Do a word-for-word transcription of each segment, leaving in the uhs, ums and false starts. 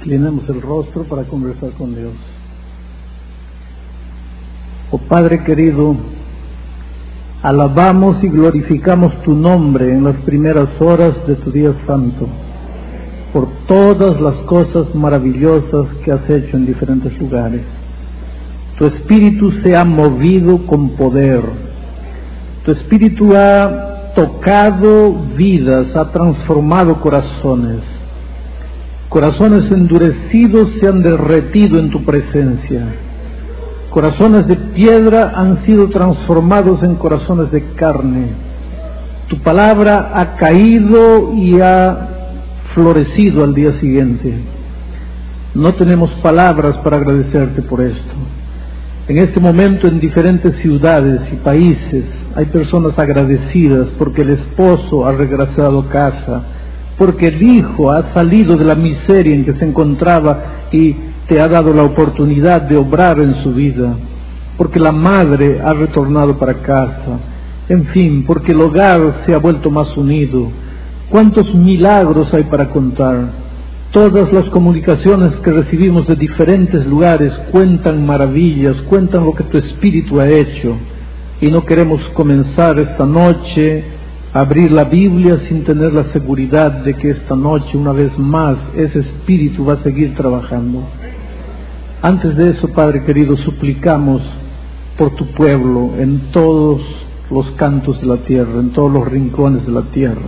Inclinemos el rostro para conversar con Dios. Oh Padre querido, alabamos y glorificamos tu nombre en las primeras horas de tu día santo, por todas las cosas maravillosas que has hecho en diferentes lugares. Tu espíritu se ha movido con poder, tu espíritu ha tocado vidas, ha transformado corazones. Corazones endurecidos se han derretido en tu presencia. Corazones de piedra han sido transformados en corazones de carne. Tu palabra ha caído y ha florecido al día siguiente. No tenemos palabras para agradecerte por esto. En este momento, en diferentes ciudades y países, hay personas agradecidas porque el esposo ha regresado a casa, porque el hijo ha salido de la miseria en que se encontraba y te ha dado la oportunidad de obrar en su vida, porque la madre ha retornado para casa, en fin, porque el hogar se ha vuelto más unido. ¿Cuántos milagros hay para contar? Todas las comunicaciones que recibimos de diferentes lugares cuentan maravillas, cuentan lo que tu espíritu ha hecho, y no queremos comenzar esta noche abrir la Biblia sin tener la seguridad de que esta noche, una vez más, ese espíritu va a seguir trabajando. Antes de eso, Padre querido, suplicamos por tu pueblo en todos los cantos de la tierra, en todos los rincones de la tierra.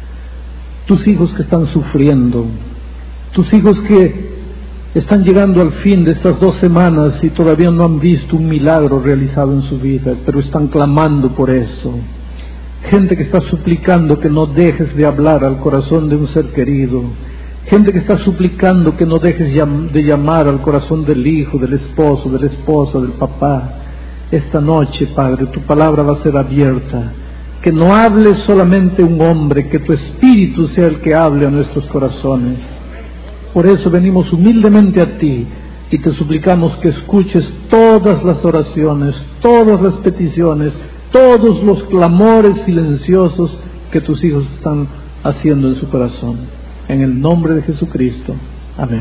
Tus hijos que están sufriendo, tus hijos que están llegando al fin de estas dos semanas y todavía no han visto un milagro realizado en su vida, pero están clamando por eso. Gente que está suplicando que no dejes de hablar al corazón de un ser querido. Gente que está suplicando que no dejes de llamar al corazón del hijo, del esposo, de la esposa, del papá. Esta noche, Padre, tu palabra va a ser abierta. Que no hable solamente un hombre, que tu espíritu sea el que hable a nuestros corazones. Por eso venimos humildemente a ti y te suplicamos que escuches todas las oraciones, todas las peticiones, todos los clamores silenciosos que tus hijos están haciendo en su corazón. En el nombre de Jesucristo. Amén.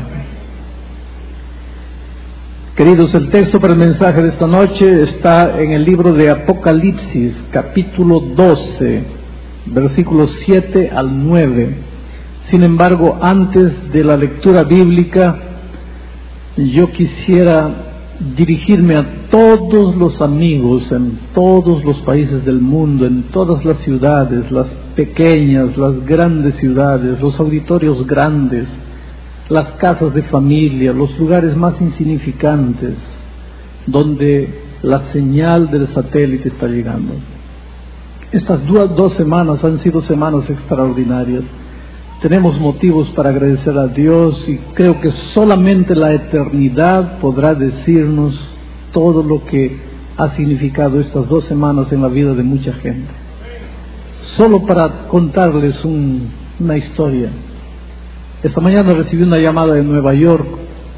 Queridos, el texto para el mensaje de esta noche está en el libro de Apocalipsis, capítulo doce, versículos siete al nueve. Sin embargo, antes de la lectura bíblica, yo quisiera dirigirme a todos los amigos en todos los países del mundo, en todas las ciudades, las pequeñas, las grandes ciudades, los auditorios grandes, las casas de familia, los lugares más insignificantes, donde la señal del satélite está llegando. Estas dos semanas han sido semanas extraordinarias. Tenemos motivos para agradecer a Dios y creo que solamente la eternidad podrá decirnos todo lo que ha significado estas dos semanas en la vida de mucha gente. Solo para contarles un, una historia. Esta mañana recibí una llamada de Nueva York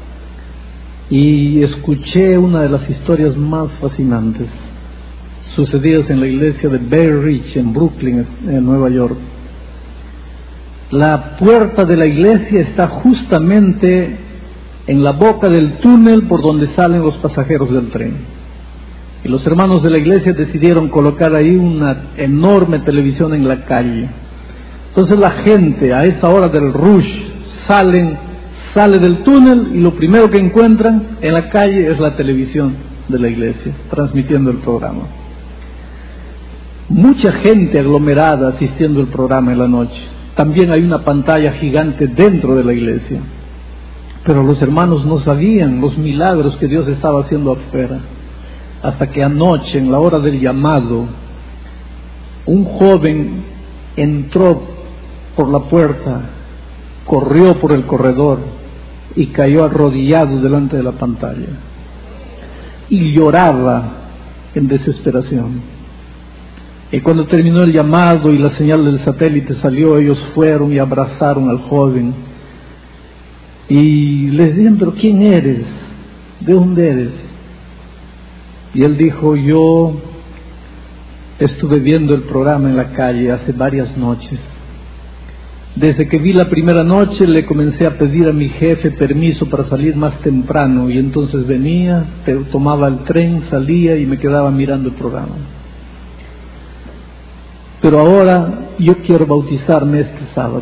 y escuché una de las historias más fascinantes sucedidas en la iglesia de Bay Ridge en Brooklyn, en Nueva York. La puerta de la iglesia está justamente en la boca del túnel por donde salen los pasajeros del tren. Y los hermanos de la iglesia decidieron colocar ahí una enorme televisión en la calle. Entonces la gente a esa hora del rush salen, sale del túnel y lo primero que encuentran en la calle es la televisión de la iglesia, transmitiendo el programa. Mucha gente aglomerada asistiendo al programa en la noche. También hay una pantalla gigante dentro de la iglesia. Pero los hermanos no sabían los milagros que Dios estaba haciendo afuera. Hasta que anoche, en la hora del llamado, un joven entró por la puerta, corrió por el corredor y cayó arrodillado delante de la pantalla. Y lloraba en desesperación. Y cuando terminó el llamado y la señal del satélite salió, ellos fueron y abrazaron al joven. Y les dijeron, ¿pero quién eres? ¿De dónde eres? Y él dijo, yo estuve viendo el programa en la calle hace varias noches. Desde que vi la primera noche le comencé a pedir a mi jefe permiso para salir más temprano y entonces venía, tomaba el tren, salía y me quedaba mirando el programa. Pero ahora yo quiero bautizarme este sábado.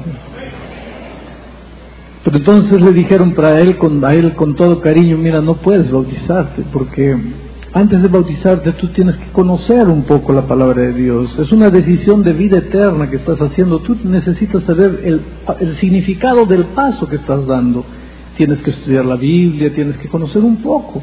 Pero entonces le dijeron para él, con, a él con todo cariño, mira, no puedes bautizarte porque antes de bautizarte tú tienes que conocer un poco la palabra de Dios. Es una decisión de vida eterna que estás haciendo. Tú necesitas saber el, el significado del paso que estás dando. Tienes que estudiar la Biblia, tienes que conocer un poco.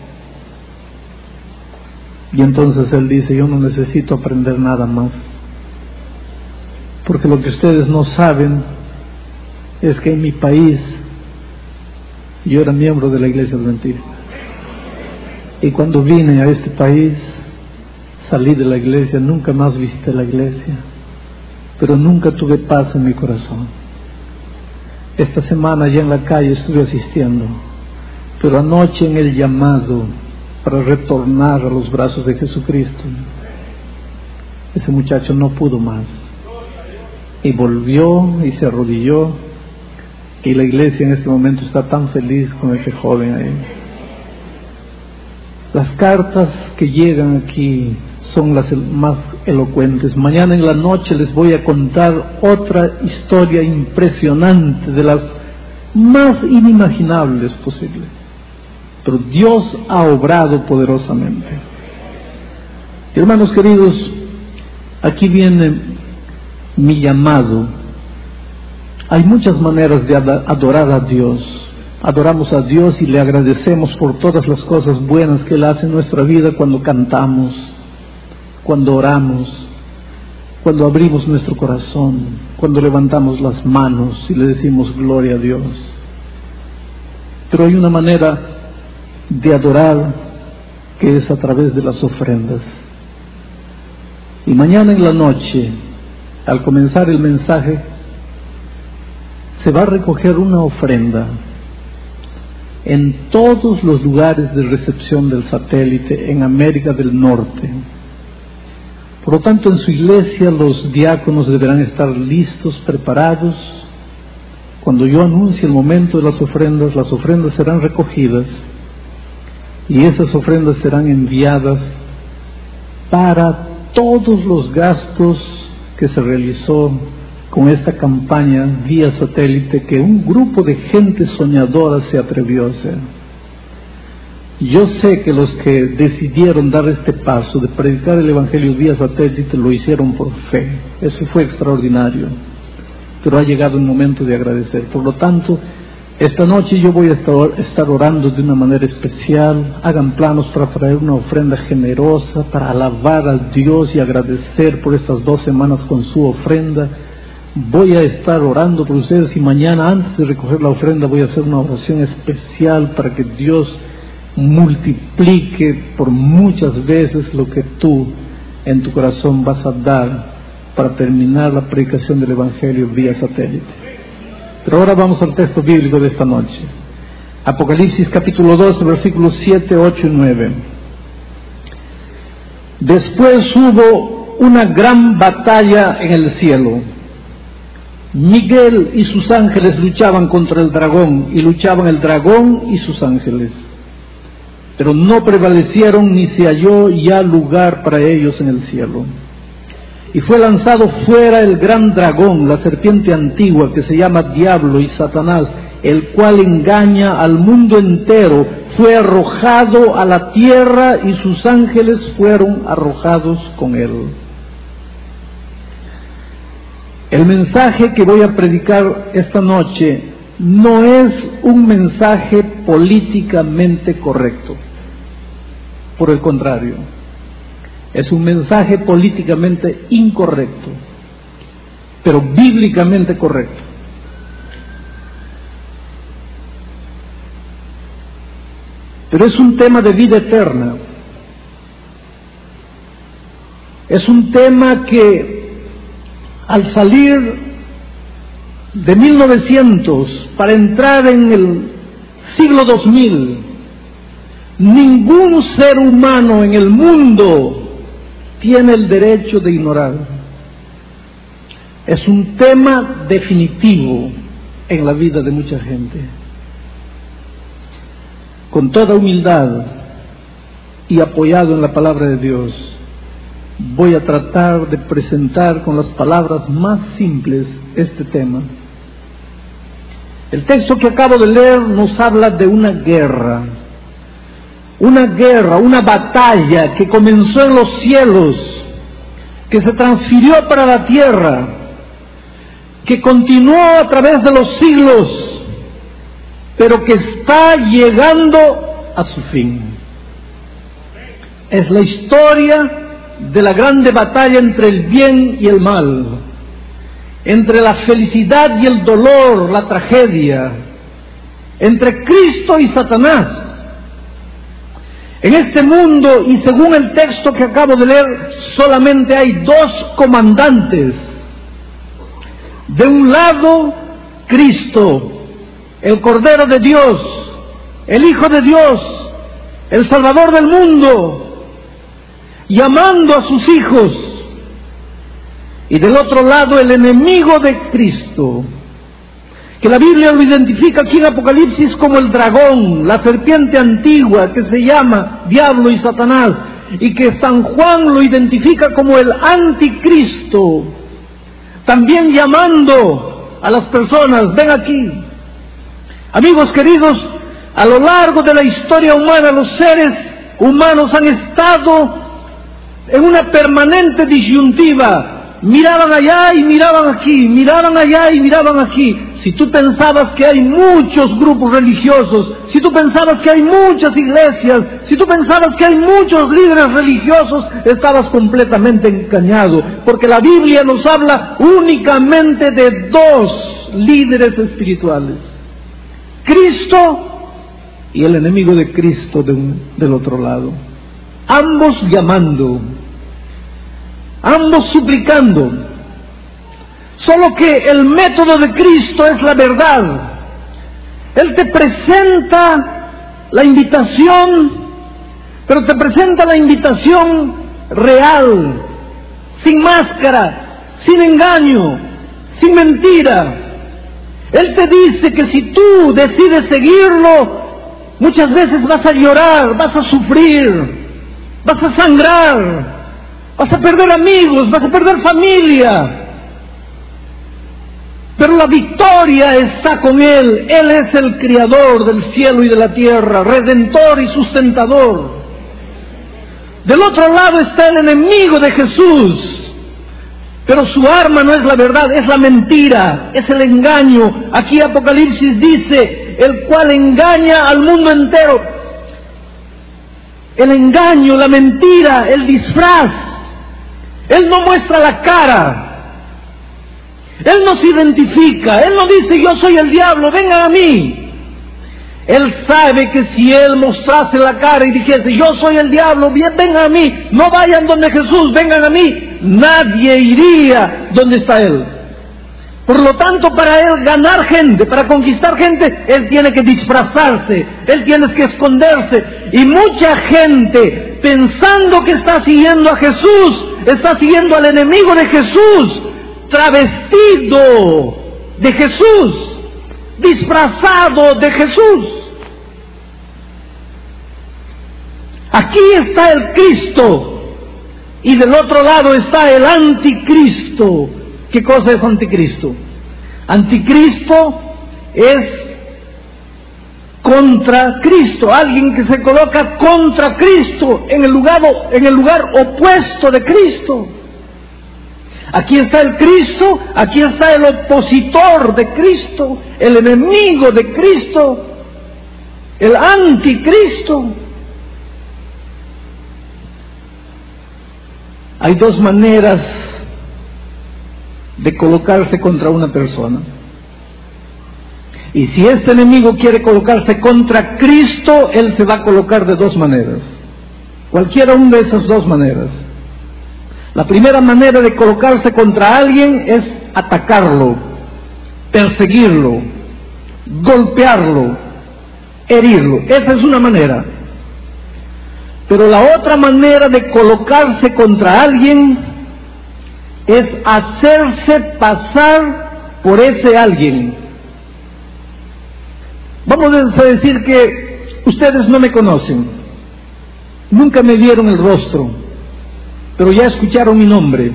Y entonces él dice, yo no necesito aprender nada más. Porque lo que ustedes no saben es que en mi país yo era miembro de la Iglesia Adventista. Y cuando vine a este país, salí de la iglesia, nunca más visité la iglesia, pero nunca tuve paz en mi corazón. Esta semana ya en la calle estuve asistiendo, pero anoche en el llamado para retornar a los brazos de Jesucristo, ese muchacho no pudo más. Y volvió y se arrodilló, y la iglesia en este momento está tan feliz con ese joven ahí. Las cartas que llegan aquí son las más elocuentes. Mañana en la noche les voy a contar otra historia impresionante, de las más inimaginables posibles. Pero Dios ha obrado poderosamente. Hermanos queridos, aquí viene mi llamado. Hay muchas maneras de adorar a Dios. Adoramos a Dios y le agradecemos por todas las cosas buenas que Él hace en nuestra vida cuando cantamos, cuando oramos, cuando abrimos nuestro corazón, cuando levantamos las manos y le decimos gloria a Dios. Pero hay una manera de adorar que es a través de las ofrendas. Y mañana en la noche, al comenzar el mensaje, se va a recoger una ofrenda en todos los lugares de recepción del satélite en América del Norte. Por lo tanto, en su iglesia los diáconos deberán estar listos, preparados. Cuando yo anuncie el momento de las ofrendas, las ofrendas serán recogidas y esas ofrendas serán enviadas para todos los gastos que se realizó con esta campaña vía satélite que un grupo de gente soñadora se atrevió a hacer. Yo sé que los que decidieron dar este paso de predicar el Evangelio vía satélite lo hicieron por fe. Eso fue extraordinario. Pero ha llegado el momento de agradecer. Por lo tanto, esta noche yo voy a estar orando de una manera especial. Hagan planos para traer una ofrenda generosa, para alabar a Dios y agradecer por estas dos semanas con su ofrenda. Voy a estar orando por ustedes y mañana, antes de recoger la ofrenda, voy a hacer una oración especial para que Dios multiplique por muchas veces lo que tú en tu corazón vas a dar para terminar la predicación del Evangelio vía satélite. Pero ahora vamos al texto bíblico de esta noche. Apocalipsis capítulo doce, versículos siete, ocho y nueve. Después hubo una gran batalla en el cielo. Miguel y sus ángeles luchaban contra el dragón, y luchaban el dragón y sus ángeles. Pero no prevalecieron, ni se halló ya lugar para ellos en el cielo. Y fue lanzado fuera el gran dragón, la serpiente antigua, que se llama Diablo y Satanás, el cual engaña al mundo entero. Fue arrojado a la tierra y sus ángeles fueron arrojados con él. El mensaje que voy a predicar esta noche no es un mensaje políticamente correcto. Por el contrario, es un mensaje políticamente incorrecto, pero bíblicamente correcto. Pero es un tema de vida eterna. Es un tema que al salir de mil novecientos para entrar en el siglo dos mil, ningún ser humano en el mundo tiene el derecho de ignorar. es un tema definitivo en la vida de mucha gente. Con toda humildad y apoyado en la palabra de Dios, voy a tratar de presentar con las palabras más simples este tema. El texto que acabo de leer nos habla de una guerra, una guerra, una batalla que comenzó en los cielos, que se transfirió para la tierra, que continuó a través de los siglos, pero que está llegando a su fin. Es la historia de la grande batalla entre el bien y el mal, entre la felicidad y el dolor, la tragedia, entre Cristo y Satanás. En este mundo, y según el texto que acabo de leer, solamente hay dos comandantes. De un lado, Cristo, el Cordero de Dios, el Hijo de Dios, el Salvador del mundo, llamando a sus hijos. Y del otro lado, el enemigo de Cristo, que la Biblia lo identifica aquí en Apocalipsis como el dragón, la serpiente antigua, que se llama Diablo y Satanás, y que San Juan lo identifica como el anticristo, también llamando a las personas: ven aquí. Amigos queridos, a lo largo de la historia humana, los seres humanos han estado en una permanente disyuntiva. Miraban allá y miraban aquí, miraban allá y miraban aquí. Si tú pensabas que hay muchos grupos religiosos, si tú pensabas que hay muchas iglesias, si tú pensabas que hay muchos líderes religiosos, estabas completamente engañado, porque la Biblia nos habla únicamente de dos líderes espirituales: Cristo y el enemigo de Cristo de un, del otro lado. Ambos llamando, ambos suplicando. Solo que el método de Cristo es la verdad. Él te presenta la invitación, pero te presenta la invitación real, sin máscara, sin engaño, sin mentira. Él te dice que si tú decides seguirlo, muchas veces vas a llorar, vas a sufrir, vas a sangrar, vas a perder amigos, vas a perder familia. Pero la victoria está con Él. Él es el creador del cielo y de la tierra, redentor y sustentador. Del otro lado está el enemigo de Jesús, pero su arma no es la verdad, es la mentira, es el engaño. Aquí Apocalipsis dice: el cual engaña al mundo entero. El engaño, la mentira, el disfraz. Él no muestra la cara. Él no se identifica. Él no dice: yo soy el diablo, vengan a mí. Él sabe que si Él mostrase la cara y dijese: yo soy el diablo, bien, vengan a mí, no vayan donde Jesús, vengan a mí, nadie iría donde está Él. Por lo tanto, para Él ganar gente, para conquistar gente, Él tiene que disfrazarse, Él tiene que esconderse. Y mucha gente, pensando que está siguiendo a Jesús, está siguiendo al enemigo de Jesús, travestido de Jesús, disfrazado de Jesús. Aquí está el Cristo y del otro lado está el anticristo. ¿Qué cosa es anticristo? Anticristo es contra Cristo, alguien que se coloca contra Cristo, en el lugar, en el lugar opuesto de Cristo. Aquí está el Cristo, aquí está el opositor de Cristo, el enemigo de Cristo, el anticristo. Hay dos maneras de colocarse contra una persona. Y si este enemigo quiere colocarse contra Cristo, él se va a colocar de dos maneras. Cualquiera una de esas dos maneras. La primera manera de colocarse contra alguien es atacarlo, perseguirlo, golpearlo, herirlo. Esa es una manera. Pero la otra manera de colocarse contra alguien es hacerse pasar por ese alguien. Vamos a decir que ustedes no me conocen, nunca me vieron el rostro, pero ya escucharon mi nombre.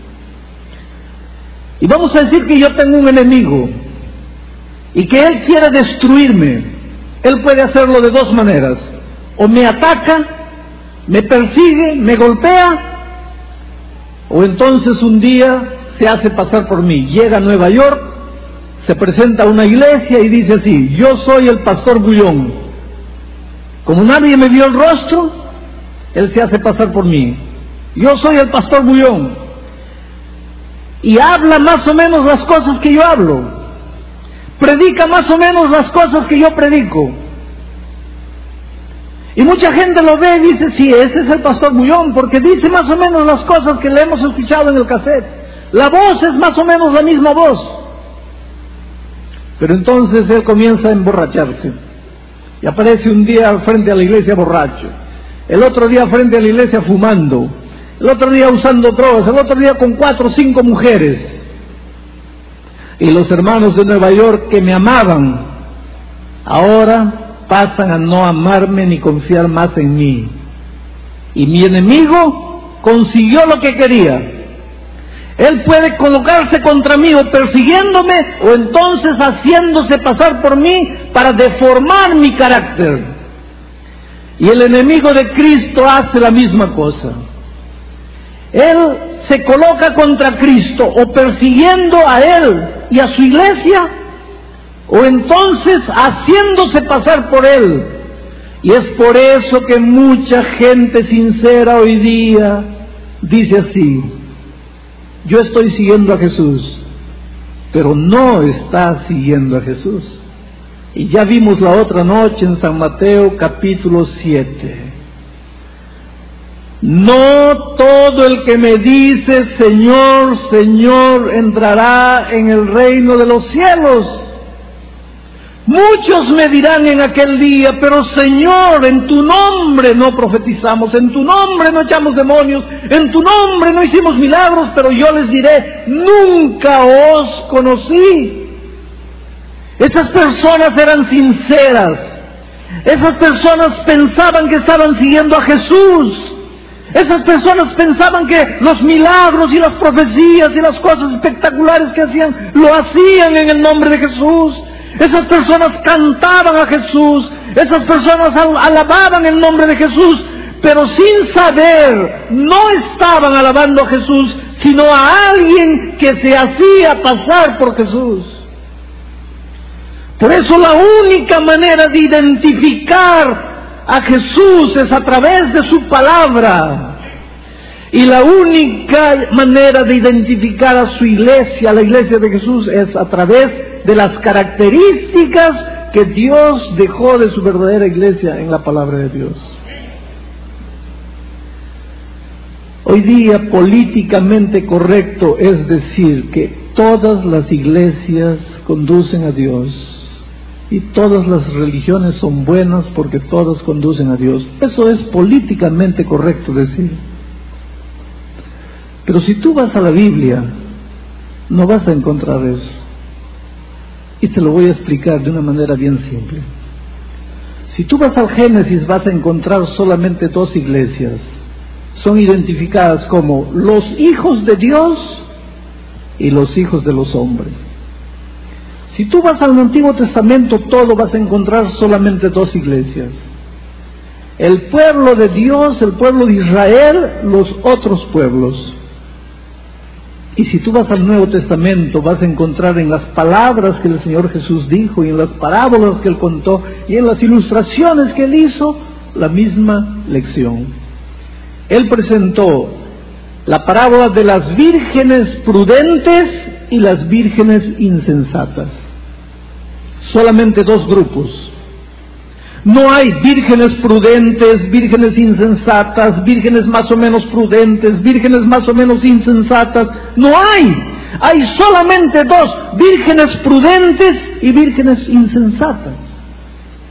Y vamos a decir que yo tengo un enemigo y que él quiere destruirme. Él puede hacerlo de dos maneras: o me ataca, me persigue, me golpea, o entonces un día se hace pasar por mí. Llega a Nueva York, se presenta a una iglesia y dice así: yo soy el pastor Bullón. Como nadie me vio el rostro, él se hace pasar por mí. Yo soy el pastor Bullón. Y habla más o menos las cosas que yo hablo. Predica más o menos las cosas que yo predico. Y mucha gente lo ve y dice: sí, ese es el pastor Bullón, porque dice más o menos las cosas que le hemos escuchado en el cassette. La voz es más o menos la misma voz. Pero entonces él comienza a emborracharse. Y aparece un día frente a la iglesia borracho. El otro día frente a la iglesia fumando. El otro día usando drogas. El otro día con cuatro o cinco mujeres. Y los hermanos de Nueva York que me amaban, ahora pasan a no amarme ni confiar más en mí. Y mi enemigo consiguió lo que quería. Él puede colocarse contra mí o persiguiéndome, o entonces haciéndose pasar por mí para deformar mi carácter. Y el enemigo de Cristo hace la misma cosa. Él se coloca contra Cristo, o persiguiendo a Él y a su iglesia, o entonces haciéndose pasar por Él. Y es por eso que mucha gente sincera hoy día dice así: yo estoy siguiendo a Jesús, pero no está siguiendo a Jesús. Y ya vimos la otra noche en San Mateo capítulo siete. No todo el que me dice Señor, Señor, entrará en el reino de los cielos. Muchos me dirán en aquel día: pero Señor, en tu nombre no profetizamos, en tu nombre no echamos demonios, en tu nombre no hicimos milagros. Pero yo les diré: nunca os conocí. Esas personas eran sinceras. Esas personas pensaban que estaban siguiendo a Jesús. Esas personas pensaban que los milagros y las profecías y las cosas espectaculares que hacían, lo hacían en el nombre de Jesús. Esas personas cantaban a Jesús, esas personas alababan el nombre de Jesús, pero sin saber, no estaban alabando a Jesús, sino a alguien que se hacía pasar por Jesús. Por eso la única manera de identificar a Jesús es a través de su palabra. Y la única manera de identificar a su iglesia, a la iglesia de Jesús, es a través de las características que Dios dejó de su verdadera iglesia en la palabra de Dios. Hoy día políticamente correcto es decir que todas las iglesias conducen a Dios. Y todas las religiones son buenas porque todas conducen a Dios. Eso es políticamente correcto decir. Pero si tú vas a la Biblia, no vas a encontrar eso. Y te lo voy a explicar de una manera bien simple. Si tú vas al Génesis, vas a encontrar solamente dos iglesias. Son identificadas como los hijos de Dios y los hijos de los hombres. Si tú vas al Antiguo Testamento, todo vas a encontrar solamente dos iglesias. El pueblo de Dios, el pueblo de Israel, los otros pueblos. Y si tú vas al Nuevo Testamento, vas a encontrar en las palabras que el Señor Jesús dijo, y en las parábolas que Él contó, y en las ilustraciones que Él hizo, la misma lección. Él presentó la parábola de las vírgenes prudentes y las vírgenes insensatas. Solamente dos grupos. No hay vírgenes prudentes, vírgenes insensatas, vírgenes más o menos prudentes, vírgenes más o menos insensatas. No hay. Hay solamente dos, vírgenes prudentes y vírgenes insensatas.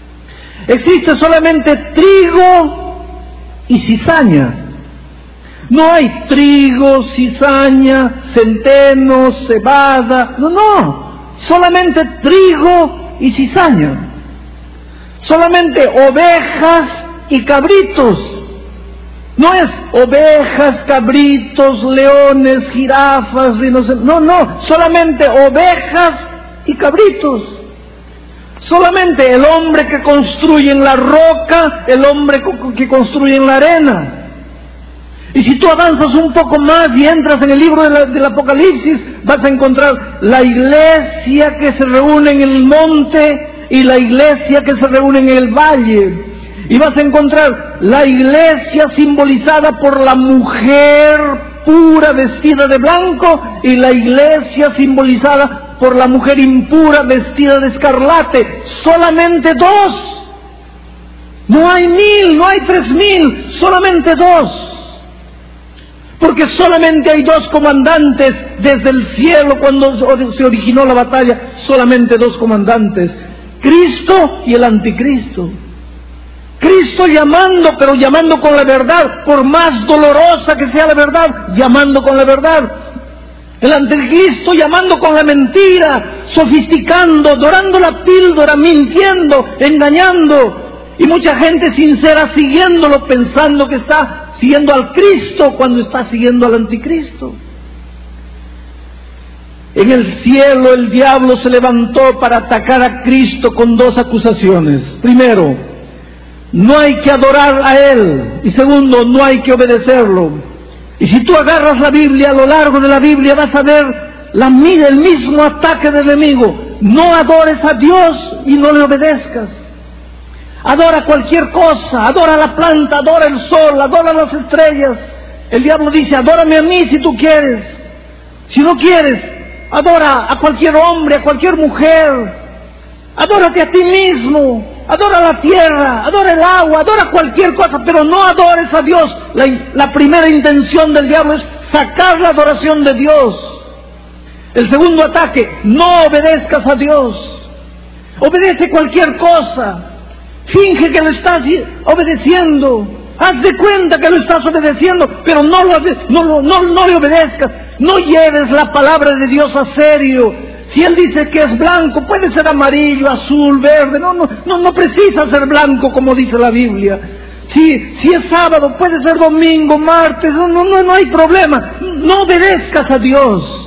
Existe solamente trigo y cizaña. No hay trigo, cizaña, centeno, cebada. No, no. Solamente trigo y cizaña. Solamente ovejas y cabritos. No es ovejas, cabritos, leones, jirafas, rinocerontes. No, no. Solamente ovejas y cabritos. Solamente el hombre que construye en la roca, el hombre que construye en la arena. Y si tú avanzas un poco más y entras en el libro de la, del Apocalipsis, vas a encontrar la iglesia que se reúne en el monte y la iglesia que se reúne en el valle. Y vas a encontrar la iglesia simbolizada por la mujer pura vestida de blanco y la iglesia simbolizada por la mujer impura vestida de escarlate. Solamente dos. No hay mil, no hay tres mil, solamente dos. Porque solamente hay dos comandantes desde el cielo cuando se originó la batalla. Solamente dos comandantes. Cristo y el anticristo. Cristo llamando, pero llamando con la verdad, por más dolorosa que sea la verdad, llamando con la verdad. El anticristo llamando con la mentira, sofisticando, dorando la píldora, mintiendo, engañando. Y mucha gente sincera siguiéndolo, pensando que está siguiendo al Cristo cuando está siguiendo al anticristo. En el cielo el diablo se levantó para atacar a Cristo con dos acusaciones. Primero, no hay que adorar a Él. Y segundo, no hay que obedecerlo. Y si tú agarras la Biblia, a lo largo de la Biblia vas a ver la, el mismo ataque del enemigo. No adores a Dios y no le obedezcas. Adora cualquier cosa, adora la planta, adora el sol, adora las estrellas. El diablo dice, adórame a mí si tú quieres. Si no quieres, adora a cualquier hombre, a cualquier mujer. Adórate a ti mismo, adora la tierra, adora el agua, adora cualquier cosa, pero no adores a Dios. La, la primera intención del diablo es sacar la adoración de Dios. El segundo ataque, no obedezcas a Dios. Obedece cualquier cosa. Finge que lo estás obedeciendo. Haz de cuenta que lo estás obedeciendo, pero no, lo, no, no, no, no le obedezcas. No lleves la palabra de Dios a serio. Si Él dice que es blanco, puede ser amarillo, azul, verde. No, no, no, no precisa ser blanco como dice la Biblia. Si, si es sábado, puede ser domingo, martes. No, no, no, no hay problema. No obedezcas a Dios.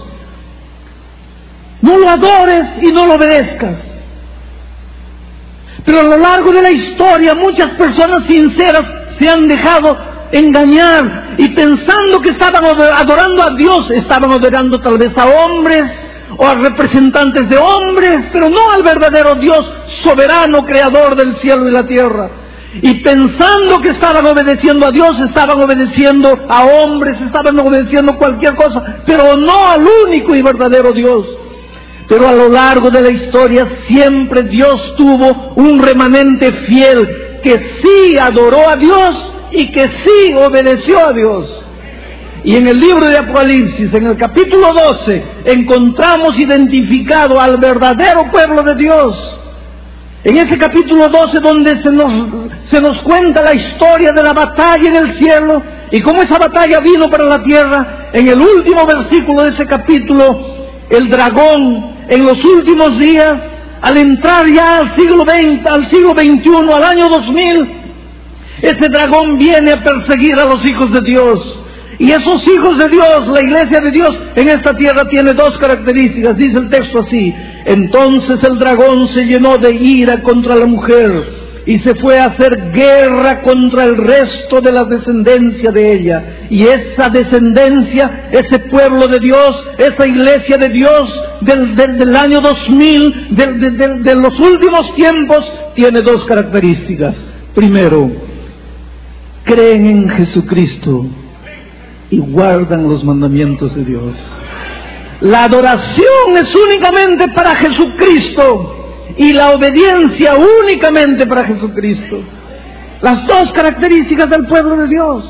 No lo adores y no lo obedezcas. Pero a lo largo de la historia muchas personas sinceras se han dejado engañar y pensando que estaban adorando a Dios, estaban adorando tal vez a hombres o a representantes de hombres, pero no al verdadero Dios soberano, creador del cielo y la tierra. Y pensando que estaban obedeciendo a Dios, estaban obedeciendo a hombres, estaban obedeciendo cualquier cosa, pero no al único y verdadero Dios. Pero a lo largo de la historia siempre Dios tuvo un remanente fiel que sí adoró a Dios y que sí obedeció a Dios. Y en el libro de Apocalipsis, en el capítulo doce, encontramos identificado al verdadero pueblo de Dios. En ese capítulo doce donde se nos, se nos cuenta la historia de la batalla en el cielo y cómo esa batalla vino para la tierra, en el último versículo de ese capítulo, el dragón en los últimos días, al entrar ya al siglo veinte, al siglo veintiuno, al año dos mil, ese dragón viene a perseguir a los hijos de Dios. Y esos hijos de Dios, la iglesia de Dios en esta tierra tiene dos características, dice el texto así: entonces el dragón se llenó de ira contra la mujer y se fue a hacer guerra contra el resto de la descendencia de ella. Y esa descendencia, ese pueblo de Dios, esa iglesia de Dios del, del, del año dos mil, de, de, de, de los últimos tiempos, tiene dos características. Primero, creen en Jesucristo y guardan los mandamientos de Dios. La adoración es únicamente para Jesucristo y la obediencia únicamente para Jesucristo. Las dos características del pueblo de Dios.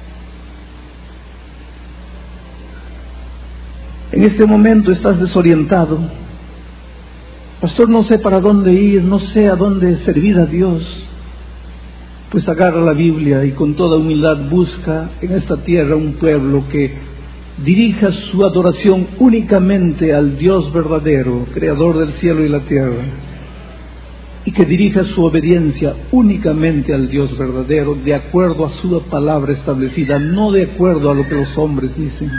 En este momento estás desorientado. Pastor, no sé para dónde ir, no sé a dónde servir a Dios. Pues agarra la Biblia y con toda humildad busca en esta tierra un pueblo que dirija su adoración únicamente al Dios verdadero, creador del cielo y la tierra, y que dirija su obediencia únicamente al Dios verdadero, de acuerdo a su palabra establecida, no de acuerdo a lo que los hombres dicen.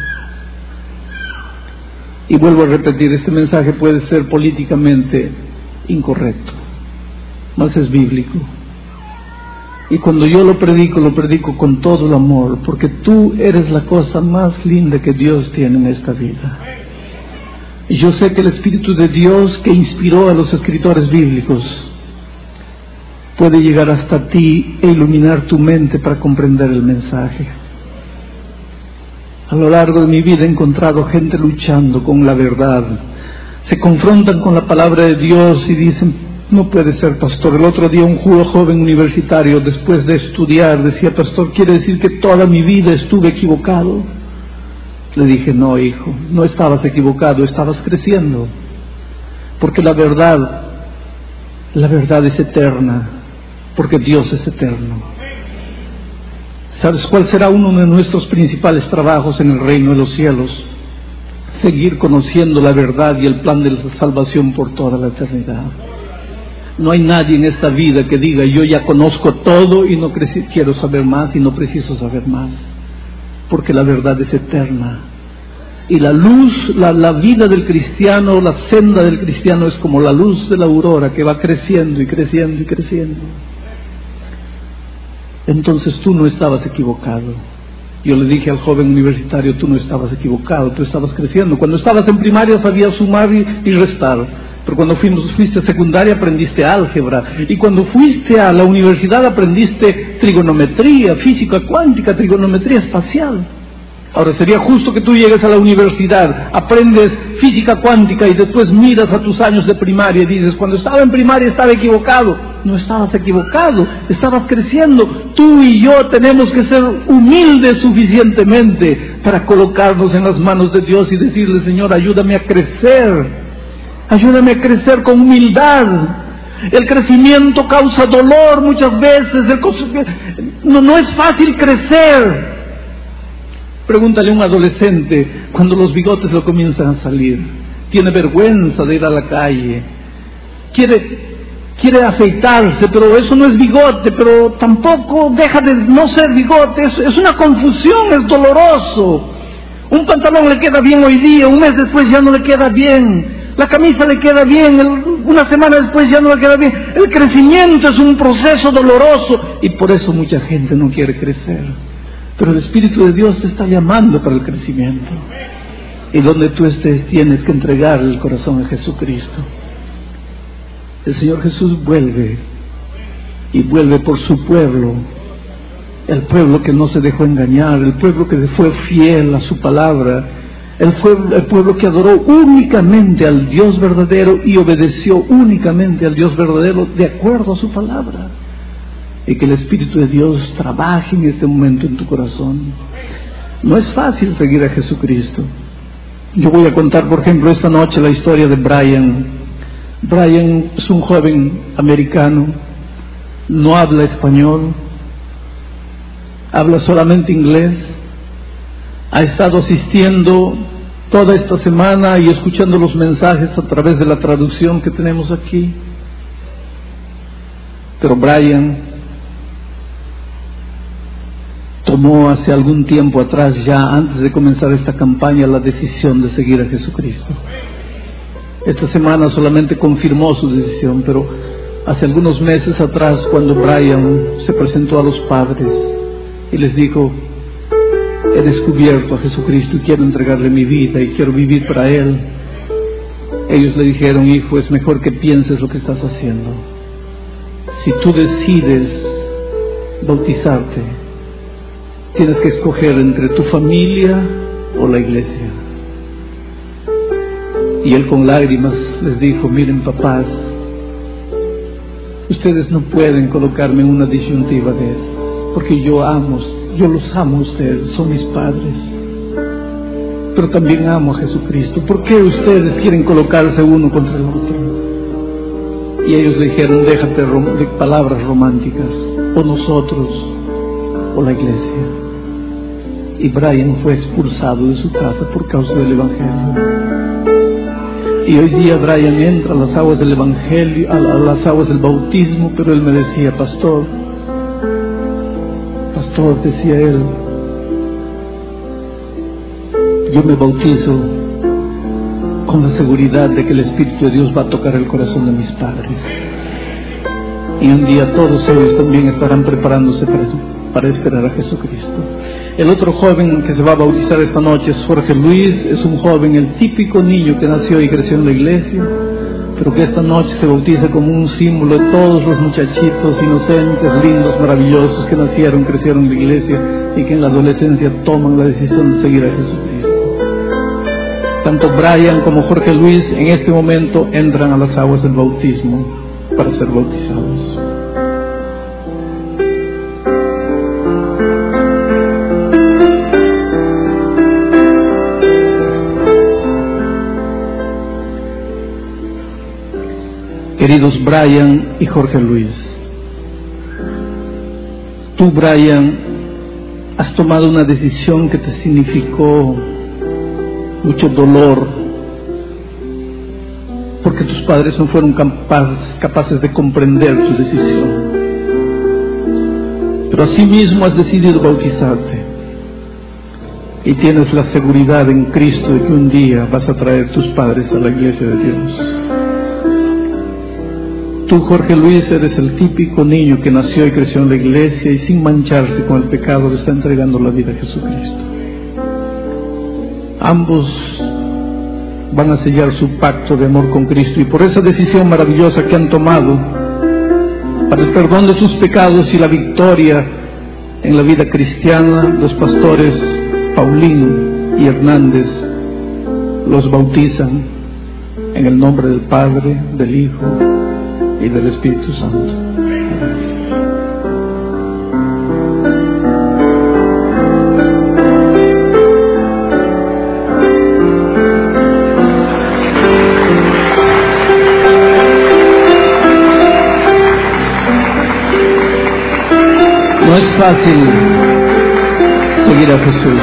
Y vuelvo a repetir, este mensaje puede ser políticamente incorrecto, mas es bíblico. Y cuando yo lo predico, lo predico con todo el amor, porque tú eres la cosa más linda que Dios tiene en esta vida. Y yo sé que el Espíritu de Dios que inspiró a los escritores bíblicos puede llegar hasta ti e iluminar tu mente para comprender el mensaje. A lo largo de mi vida he encontrado gente luchando con la verdad. Se confrontan con la palabra de Dios y dicen: no puede ser, pastor. El otro día un joven universitario, después de estudiar, decía: pastor, ¿quiere decir que toda mi vida estuve equivocado? Le dije: no, hijo, no estabas equivocado, estabas creciendo. Porque la verdad, la verdad es eterna, porque Dios es eterno. ¿Sabes cuál será uno de nuestros principales trabajos en el reino de los cielos? Seguir conociendo la verdad y el plan de la salvación por toda la eternidad. No hay nadie en esta vida que diga: yo ya conozco todo y no quiero saber más y no preciso saber más, porque la verdad es eterna. Y la luz, la, la vida del cristiano, la senda del cristiano es como la luz de la aurora que va creciendo y creciendo y creciendo. Entonces tú no estabas equivocado. Yo le dije al joven universitario: tú no estabas equivocado, tú estabas creciendo. Cuando estabas en primaria sabías sumar y, y restar. Pero cuando fuimos, fuiste a secundaria aprendiste álgebra, y cuando fuiste a la universidad aprendiste trigonometría, física cuántica, trigonometría espacial. Ahora sería justo que tú llegues a la universidad, aprendes física cuántica y después miras a tus años de primaria y dices: cuando estaba en primaria estaba equivocado. No estabas equivocado, estabas creciendo. Tú y yo tenemos que ser humildes suficientemente para colocarnos en las manos de Dios y decirle: Señor, ayúdame a crecer. Ayúdame a crecer con humildad. El crecimiento causa dolor muchas veces. El no, no es fácil crecer. Pregúntale a un adolescente cuando los bigotes lo comienzan a salir. Tiene vergüenza de ir a la calle. Quiere, quiere afeitarse, pero eso no es bigote, pero tampoco deja de no ser bigote. Es, es una confusión, es doloroso. Un pantalón le queda bien hoy día, un mes después ya no le queda bien. La camisa le queda bien, el, una semana después ya no le queda bien. El crecimiento es un proceso doloroso y por eso mucha gente no quiere crecer. Pero el Espíritu de Dios te está llamando para el crecimiento. Y donde tú estés tienes que entregar el corazón a Jesucristo. El Señor Jesús vuelve y vuelve por su pueblo. El pueblo que no se dejó engañar, el pueblo que fue fiel a su palabra. El pueblo, el pueblo que adoró únicamente al Dios verdadero y obedeció únicamente al Dios verdadero de acuerdo a su palabra. Y que el Espíritu de Dios trabaje en este momento en tu corazón. No es fácil seguir a Jesucristo. Yo voy a contar, por ejemplo, esta noche la historia de Brian. Brian es un joven americano, no habla español, habla solamente inglés. Ha estado asistiendo toda esta semana y escuchando los mensajes a través de la traducción que tenemos aquí. Pero Brian tomó hace algún tiempo atrás, ya antes de comenzar esta campaña, la decisión de seguir a Jesucristo. Esta semana solamente confirmó su decisión, pero hace algunos meses atrás, cuando Brian se presentó a los padres y les dijo: he descubierto a Jesucristo y quiero entregarle mi vida y quiero vivir para Él. Ellos le dijeron: hijo, es mejor que pienses lo que estás haciendo. Si tú decides bautizarte, tienes que escoger entre tu familia o la iglesia. Y él con lágrimas les dijo: miren, papás, ustedes no pueden colocarme en una disyuntiva de eso, porque yo amo, yo los amo a ustedes, son mis padres, pero también amo a Jesucristo. ¿Por qué ustedes quieren colocarse uno contra el otro? Y ellos le dijeron: déjate de palabras románticas, por nosotros, por la iglesia. Y Brian fue expulsado de su casa por causa del Evangelio. Y hoy día Brian entra a las aguas del Evangelio, a las aguas del bautismo, pero él me decía, pastor, pastor, decía él, yo me bautizo con la seguridad de que el Espíritu de Dios va a tocar el corazón de mis padres. Y un día todos ellos también estarán preparándose para, para esperar a Jesucristo. El otro joven que se va a bautizar esta noche es Jorge Luis. Es un joven, el típico niño que nació y creció en la iglesia, pero que esta noche se bautiza como un símbolo de todos los muchachitos inocentes, lindos, maravillosos que nacieron, crecieron en la iglesia y que en la adolescencia toman la decisión de seguir a Jesucristo. Tanto Brian como Jorge Luis en este momento entran a las aguas del bautismo para ser bautizados. Queridos Brian y Jorge Luis, tú, Brian, has tomado una decisión que te significó mucho dolor, porque tus padres no fueron capaces, capaces de comprender tu decisión. Pero asimismo has decidido bautizarte y tienes la seguridad en Cristo de que un día vas a traer tus padres a la iglesia de Dios. Tú, Jorge Luis, eres el típico niño que nació y creció en la iglesia y sin mancharse con el pecado le está entregando la vida a Jesucristo. Ambos van a sellar su pacto de amor con Cristo, y por esa decisión maravillosa que han tomado para el perdón de sus pecados y la victoria en la vida cristiana, los pastores Paulino y Hernández los bautizan en el nombre del Padre, del Hijo y del Espíritu Santo. No es fácil seguir a Jesús.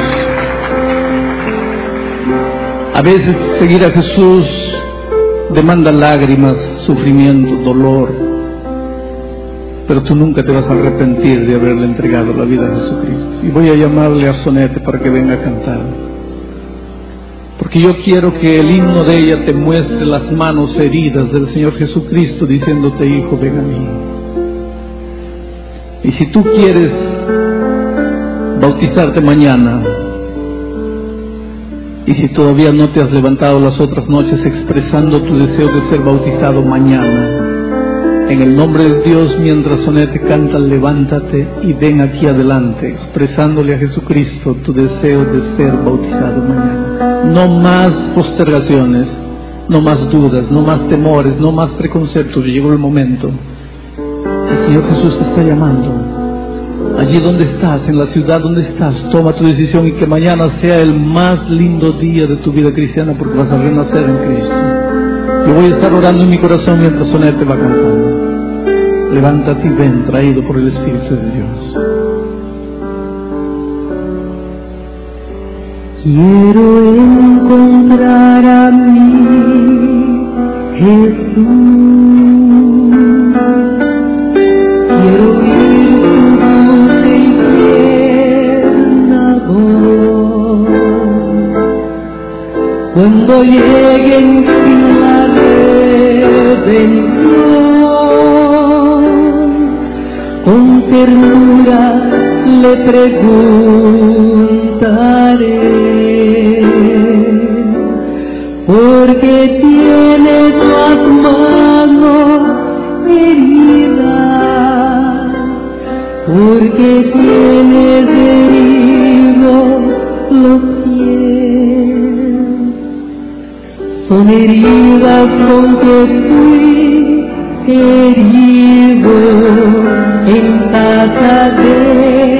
A veces seguir a Jesús demanda lágrimas, sufrimiento, dolor, pero tú nunca te vas a arrepentir de haberle entregado la vida a Jesucristo. Y voy a llamarle a Sonete para que venga a cantar, porque yo quiero que el himno de ella te muestre las manos heridas del Señor Jesucristo diciéndote, hijo, ven a mí. Y si tú quieres bautizarte mañana, y si todavía no te has levantado las otras noches expresando tu deseo de ser bautizado mañana, en el nombre de Dios, mientras Sonete canta, levántate y ven aquí adelante, expresándole a Jesucristo tu deseo de ser bautizado mañana. No más postergaciones, no más dudas, no más temores, no más preconceptos. Llegó el momento. El Señor Jesús te está llamando. Allí donde estás, en la ciudad donde estás, toma tu decisión y que mañana sea el más lindo día de tu vida cristiana, porque vas a renacer en Cristo. Yo voy a estar orando en mi corazón mientras Sonete va cantando. Levántate y ven, traído por el Espíritu de Dios. Quiero encontrar a mi Jesús. Quiero oír tu dulce y tierna voz. Cuando llegue en fin la redención, con ternura le preguntaré, porque tiene tus manos heridas, porque tienes heridos los pies. Son heridas con que fui herido en casa de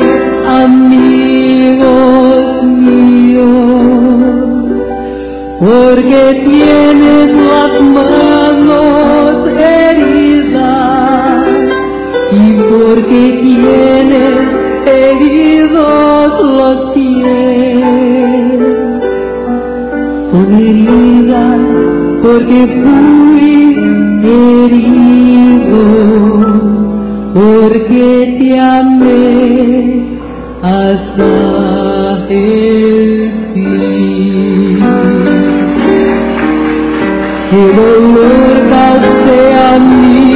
amigos míos, porque tienes las manos heridas y por porque tienes heridos los pies. Son heridas porque fui herido, porque te amé hasta el fin. Que dolor causé a mí,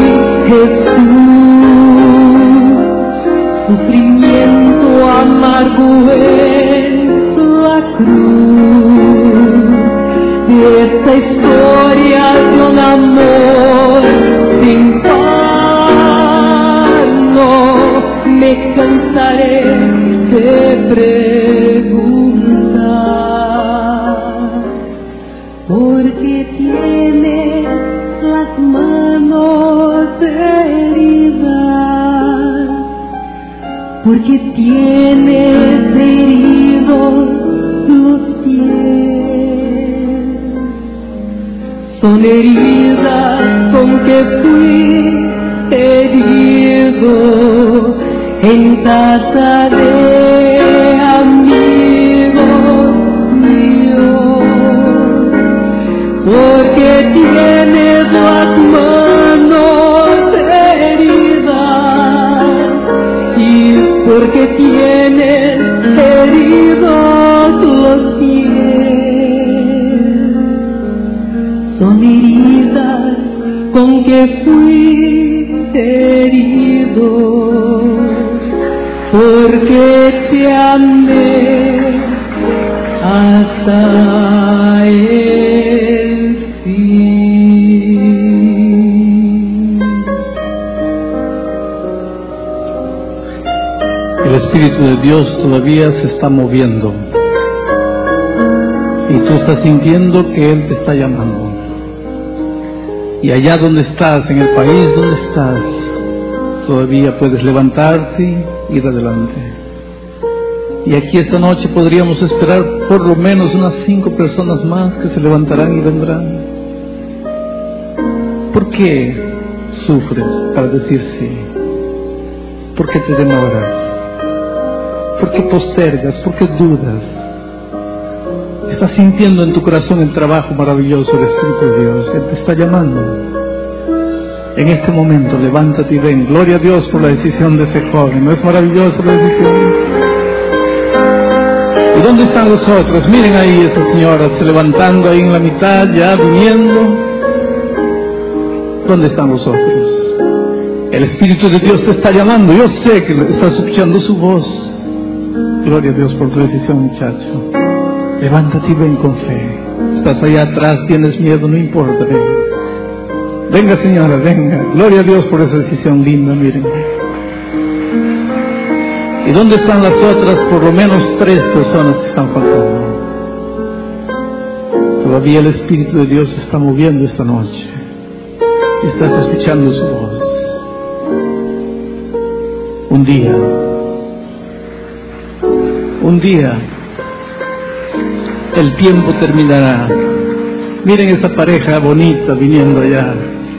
Jesús, sufrimiento amargo en la cruz. De esta historia de un amor sin par, no me cansaré de preguntar, porque tienes las manos heridas, porque tienes heridos los pies. Son heridas con que fui herido en casa de amigos míos, porque tienes las manos heridas y porque tienes heridos los pies. Son heridas con que fui herido, porque te amé hasta el fin. El Espíritu de Dios todavía se está moviendo y tú estás sintiendo que Él te está llamando. Y allá donde estás, en el país donde estás, todavía puedes levantarte y ir adelante. Y aquí esta noche podríamos esperar por lo menos unas cinco personas más que se levantarán y vendrán. ¿Por qué sufres para decir sí? ¿Por qué te demoras? ¿Por qué postergas? ¿Por qué dudas? Estás sintiendo en tu corazón el trabajo maravilloso del Espíritu de Dios. Él te está llamando. En este momento, levántate y ven. Gloria a Dios por la decisión de ese joven. ¿No es maravillosa la decisión? ¿Y dónde están los otros? Miren ahí esas señoras se levantando ahí en la mitad, ya viniendo. ¿Dónde están los otros? El Espíritu de Dios te está llamando. Yo sé que estás escuchando su voz. Gloria a Dios por tu decisión, muchacho. Levántate y ven con fe. Estás allá atrás, tienes miedo, no importa, ven. Venga, señora, venga. Gloria a Dios por esa decisión linda, miren. ¿Y dónde están las otras? Por lo menos tres personas que están faltando. Todavía el Espíritu de Dios se está moviendo esta noche. Y estás escuchando su voz. Un día, un día, el tiempo terminará. Miren esa pareja bonita viniendo allá.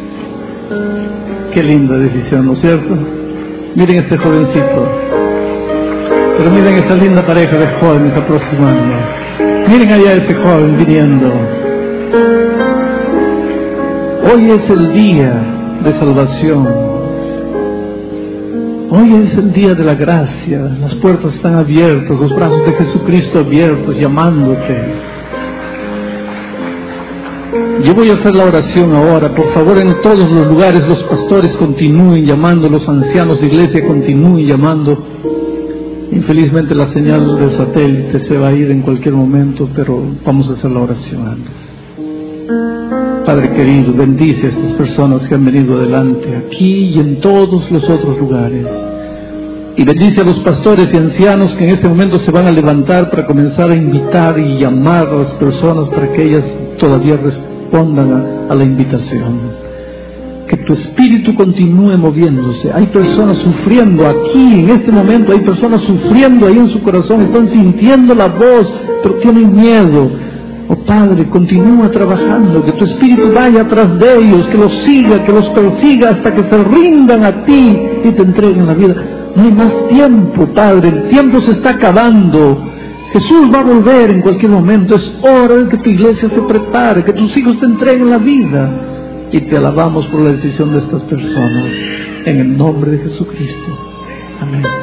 Qué linda decisión, ¿no es cierto? Miren este jovencito. Pero miren esa linda pareja de jóvenes aproximando. Miren allá ese joven viniendo. Hoy es el día de salvación. Hoy es el día de la gracia. Las puertas están abiertas, los brazos de Jesucristo abiertos, llamándote. Yo voy a hacer la oración ahora. Por favor, en todos los lugares los pastores continúen llamando, los ancianos de iglesia continúen llamando. Infelizmente la señal de satélite se va a ir en cualquier momento, pero vamos a hacer la oración antes. Padre querido, bendice a estas personas que han venido adelante, aquí y en todos los otros lugares. Y bendice a los pastores y ancianos que en este momento se van a levantar para comenzar a invitar y llamar a las personas para que ellas todavía respondan a, a la invitación. Que tu espíritu continúe moviéndose. Hay personas sufriendo aquí, en este momento, hay personas sufriendo ahí en su corazón, están sintiendo la voz, pero tienen miedo. Oh Padre, continúa trabajando, que tu Espíritu vaya atrás de ellos, que los siga, que los persiga hasta que se rindan a ti y te entreguen la vida. No hay más tiempo, Padre, el tiempo se está acabando. Jesús va a volver en cualquier momento. Es hora de que tu iglesia se prepare, que tus hijos te entreguen la vida. Y te alabamos por la decisión de estas personas, en el nombre de Jesucristo. Amén.